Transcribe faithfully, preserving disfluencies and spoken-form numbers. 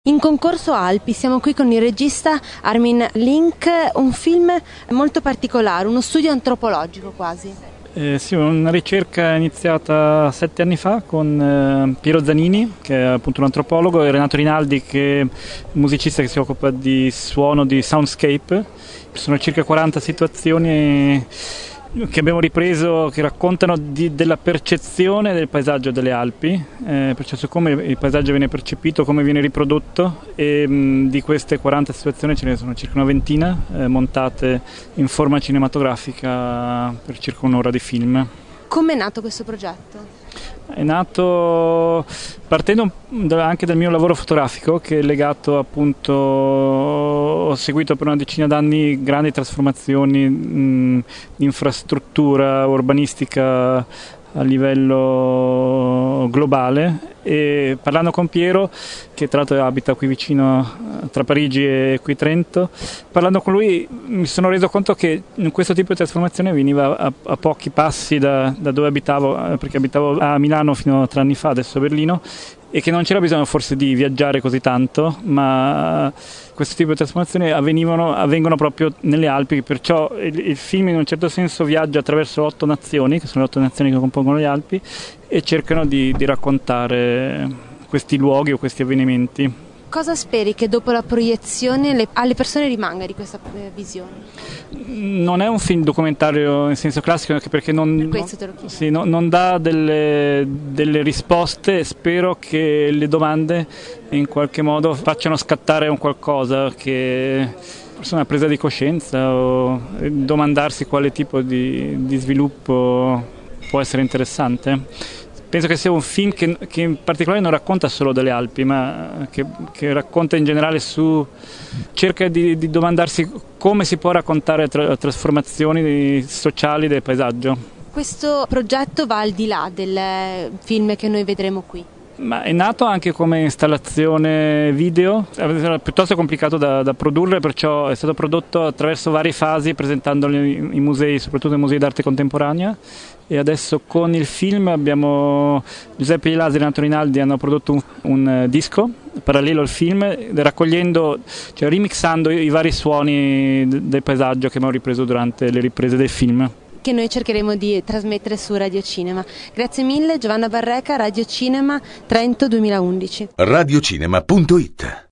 In concorso Alpi siamo qui con il regista Armin Link, un film molto particolare, uno studio antropologico quasi. Eh, sì, una ricerca iniziata sette anni fa con eh, Piero Zanini, che è appunto un antropologo, e Renato Rinaldi, che è un musicista che si occupa di suono, di soundscape. Sono circa quaranta situazioni che abbiamo ripreso, che raccontano di, della percezione del paesaggio delle Alpi, eh, perciò su come il paesaggio viene percepito, come viene riprodotto, e mh, di queste quaranta situazioni ce ne sono circa una ventina eh, montate in forma cinematografica per circa un'ora di film. Come è nato questo progetto? È nato partendo anche dal mio lavoro fotografico, che è legato appunto, ho seguito per una decina d'anni grandi trasformazioni mh, di infrastruttura urbanistica a livello globale, e parlando con Piero, che tra l'altro abita qui vicino tra Parigi e qui Trento, parlando con lui mi sono reso conto che questo tipo di trasformazione veniva a, a pochi passi da, da dove abitavo, perché abitavo a Milano fino a tre anni fa, adesso a Berlino, e che non c'era bisogno forse di viaggiare così tanto, ma questo tipo di trasformazioni avvenivano, avvengono proprio nelle Alpi, perciò il, il film in un certo senso viaggia attraverso otto nazioni, che sono le otto nazioni che compongono le Alpi, e cercano di, di raccontare questi luoghi o questi avvenimenti. Cosa speri che dopo la proiezione le, alle persone rimanga di questa eh, visione? Non è un film documentario in senso classico, anche perché non, per questo te lo chiedo. Sì, no, non dà delle, delle risposte. Spero che le domande in qualche modo facciano scattare un qualcosa, che forse una presa di coscienza, o domandarsi quale tipo di, di sviluppo può essere interessante. Penso che sia un film che, che in particolare non racconta solo delle Alpi, ma che, che racconta in generale su, cerca di, di domandarsi come si può raccontare tra, trasformazioni sociali del paesaggio. Questo progetto va al di là del film che noi vedremo qui. Ma è nato anche come installazione video, era piuttosto complicato da, da produrre, perciò è stato prodotto attraverso varie fasi, presentandolo in musei, soprattutto nei musei d'arte contemporanea, e adesso con il film abbiamo Giuseppe Ielasi e Renato Rinaldi hanno prodotto un, un disco parallelo al film, raccogliendo, cioè remixando i vari suoni del paesaggio che abbiamo ripreso durante le riprese del film, che noi cercheremo di trasmettere su Radio Cinema. Grazie mille, Giovanna Barreca, Radio Cinema, Trento duemilaundici. radiocinema punto it